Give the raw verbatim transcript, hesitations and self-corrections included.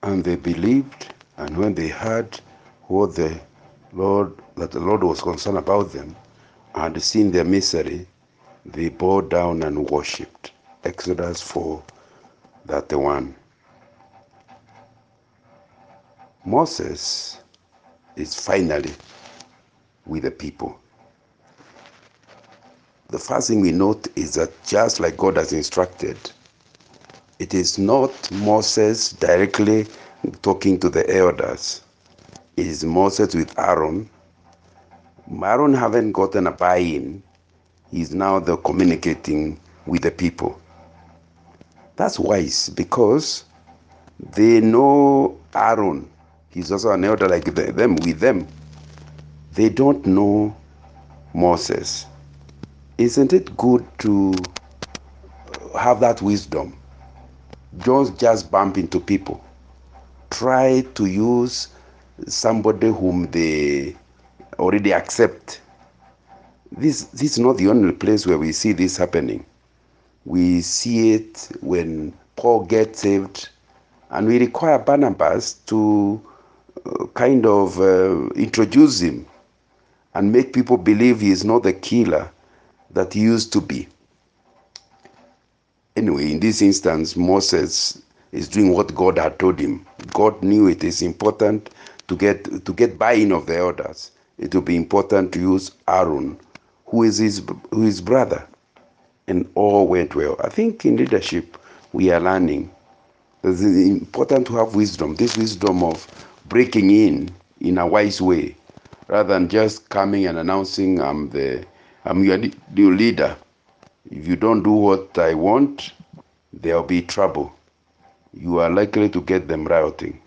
And they believed, and when they heard what the Lord, that the Lord was concerned about them, and seen their misery, they bowed down and worshipped. Exodus four thirty-one. Moses is finally with the people. The first thing we note is that just like God has instructed, it is not Moses directly talking to the elders. It is Moses with Aaron. Aaron haven't gotten a buy-in. He's now the communicating with the people. That's wise because they know Aaron. He's also an elder like them, with them. They don't know Moses. Isn't it good to have that wisdom? Don't just bump into people. Try to use somebody whom they already accept. This, this is not the only place where we see this happening. We see it when Paul gets saved, and we require Barnabas to uh, kind of uh, introduce him and make people believe he is not the killer that he used to be. Anyway, in this instance, Moses is doing what God had told him. God knew it is important to get to get buy-in of the elders. It will be important to use Aaron, who is his who is brother, and all went well. I think in leadership we are learning that it's important to have wisdom. This wisdom of breaking in in a wise way, rather than just coming and announcing, "I'm the I'm your new leader. If you don't do what I want, there'll be trouble." You are likely to get them rioting.